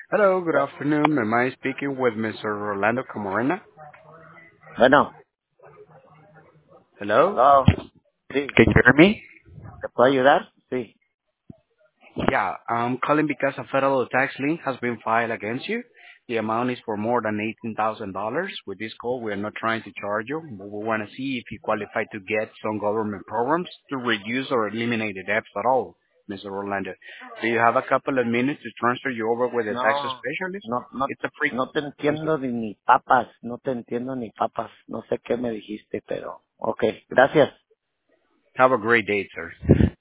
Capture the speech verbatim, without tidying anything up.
Hello, good afternoon. Am I speaking with mister Rolando Camarena? Bueno, Hello? hello. Sí, Can you hear me? ¿te puedo ayudar? Sí. Yeah, I'm calling because a federal tax lien has been filed against you. The amount is for more than eighteen thousand dollars. With this call, we are not trying to charge you, but we want to see if you qualify to get some government programs to reduce or eliminate the debts at all, mister Orlando. Do you have a couple of minutes to transfer you over with a tax No, specialist? no, no, It's a free. no te I'm sorry. entiendo ni, ni papas, no te entiendo ni papas. No sé qué me dijiste, pero, ok, gracias. Have a great day, sir.